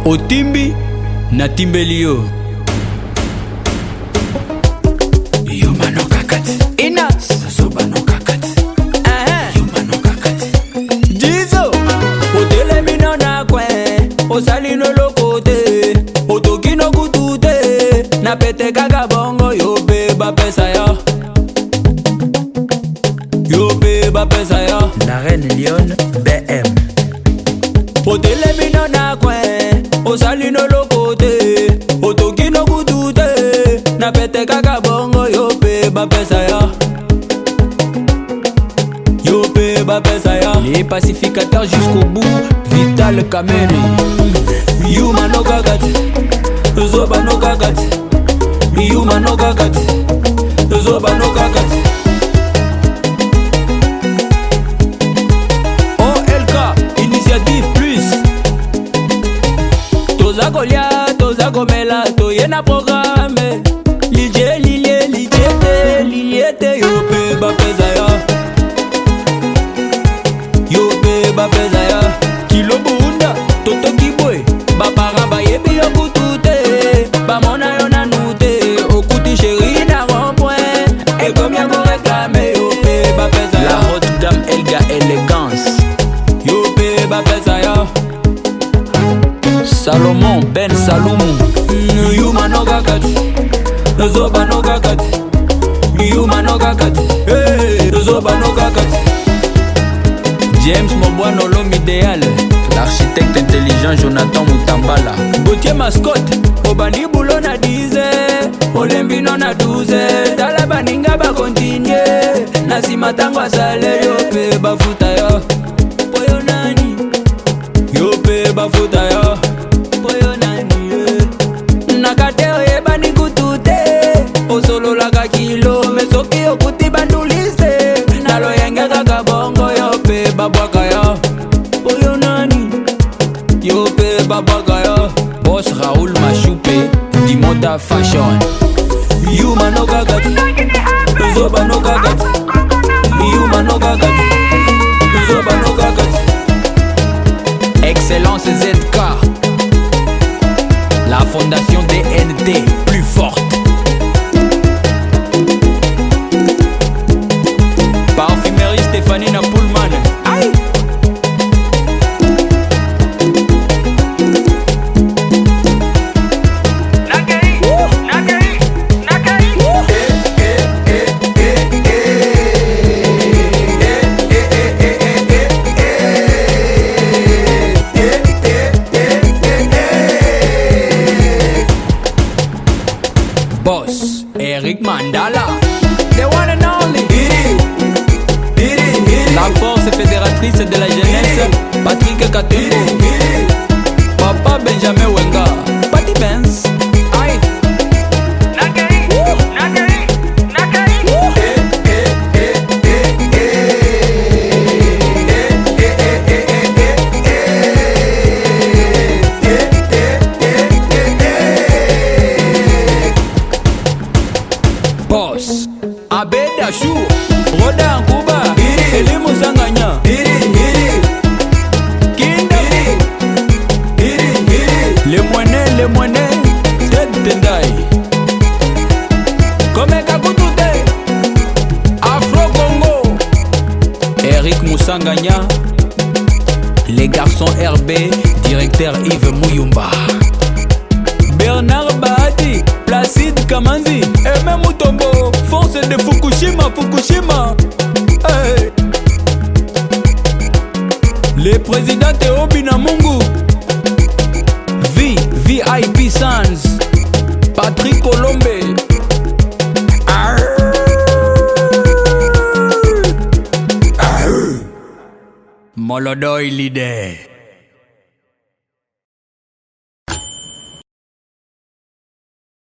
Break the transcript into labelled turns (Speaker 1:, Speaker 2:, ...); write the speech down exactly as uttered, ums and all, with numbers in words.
Speaker 1: Otimbi na Timbelio.
Speaker 2: Yuma no kakati
Speaker 1: Inas
Speaker 2: Zoba no kakati Yuma no kakati
Speaker 1: Jizo Otele mino na kwen Osali no lokote Otoki no kutute Na pete kaka bongo yo beba pesa yo Yo beba pesa yo
Speaker 2: La reine Lyon B M.
Speaker 1: Otele mino na kwen Osali no lokote Otoki no kutute Na pete kaka bongo yo beba pesa yo Yo beba pesa yo. Les pacificateurs jusqu'au bout. Vital Kameni. Yuma no kakati Zoba no kakati Yuma no kakati Zoba no kakati. O L K Initiative Plus. Toza kolia, toza komela, toyena programme. Lije, lilie, lijete, liliete. Yo beba pesa yo. Yo beba pesa yo. Kilo bunda, toto kiboy. Bapara bayebi yo kutute. Bamona yo nanute. Okuti chéri na rond-point. Et comme y'a go réclamer. Yo beba pesa yo.
Speaker 2: La haute gamme Elga Élégance.
Speaker 1: Yo beba pesa yo.
Speaker 2: Salomon Ben Saloumou.
Speaker 1: Yuma no kakati Zoba no kakati Yuma no kakati Hey, Zoba no kakati.
Speaker 2: James Mobwano l'homme idéal. L'architecte intelligent Jonathan Mutambala.
Speaker 1: Gauthier mascotte Obandi boulot na dix. Olembi non na douze. Tala baninga ba continue. Nasima tango asale. Yo pe bafuta yo. Poyo nani Yo pe bafuta yo. Poyo nani yeah. Nakate oye bani kutute. Osolo laka kilo. Mesoki okuti bandulise. Nalo yenge kaka bongo. Yo pe babwaka yo. Poyo nani Yo pe babwaka yo.
Speaker 2: Boss Raoul Machoupe. Dimoda Fashion.
Speaker 1: Yuma no kakati Zoba no kakati Yuma no kakati Zoba no kakati.
Speaker 2: Excellence Z K. La fondation D N T plus forte.
Speaker 1: Parfumerie Stéphanie na Pullman. Aïe. Boss Eric Mandala. The one and only. La force fédératrice de la jeunesse. Patrick Katembo. Papa Benjamin Wenga. Patty Benz. Aïe. Boss Abeda Chou. Roda Nkuba. Elimu Sanganya. Kinda. Les moines, les moines. Tête Tendai. Komeka Kutute. Afro Congo.
Speaker 2: Eric Moussanganya. Les garçons R B. Directeur Yves Mouyumba.
Speaker 1: Bernard Bahati. Placide Kamanzi. Aimé Mutombo. Force de Fukushima, Fukushima. Hey. Le président Théo Binamungu.
Speaker 2: V, V I P Sans.
Speaker 1: Patrick Colombe.
Speaker 2: Molodoy leader.